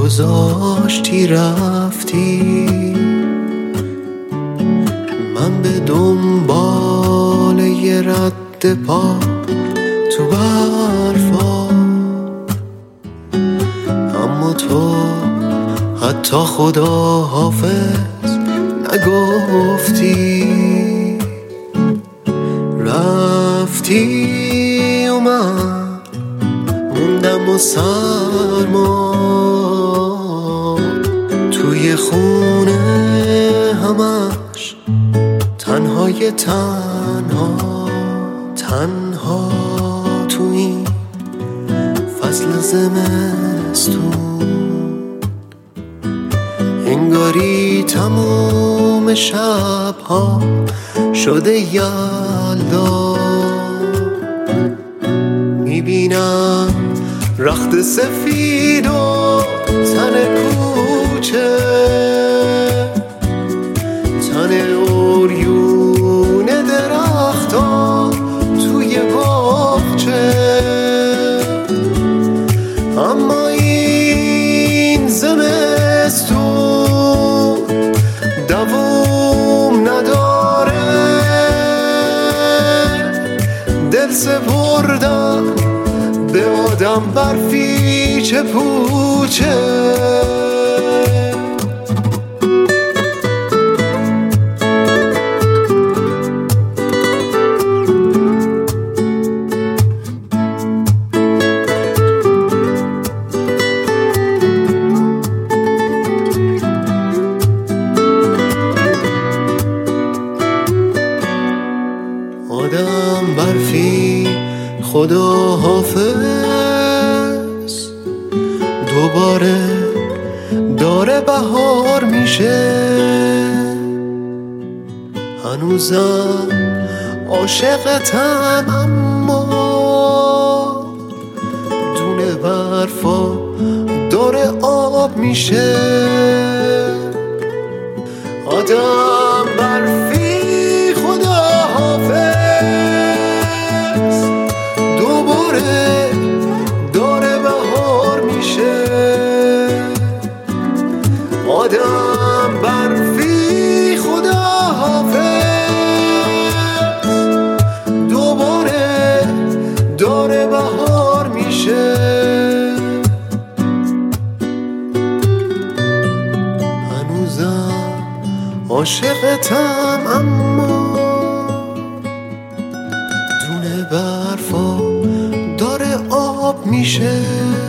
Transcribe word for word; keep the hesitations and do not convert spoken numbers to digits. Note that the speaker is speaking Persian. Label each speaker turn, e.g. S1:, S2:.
S1: گذاشتی رفتی، من به دنبال یه رد پا تو برفا، اما تو حتی خدا حافظ نگفتی. رفتی و من موندم و سرما توی خونه همش تنهای تنها تنها تو این فصل زمستون، انگاری تموم شبها شده یلدا. میبینم رخت سفید و تن کوچه، تن اوریون درختا توی باغچه، اما این زمستون دوام نداره. دل سپردم به آدم برفی چه پوچه. آدم برفی خدا حافظ، دوباره داره بهار میشه. هنوزم عاشقتم اما دونه برفا داره آب میشه. آدم برفی خدا حافظ، دوباره داره بهار میشه. آدم برفی خدا حافظ، دوباره داره بهار میشه. هنوزم عاشقتم اما دونه برفا داره آب میشه.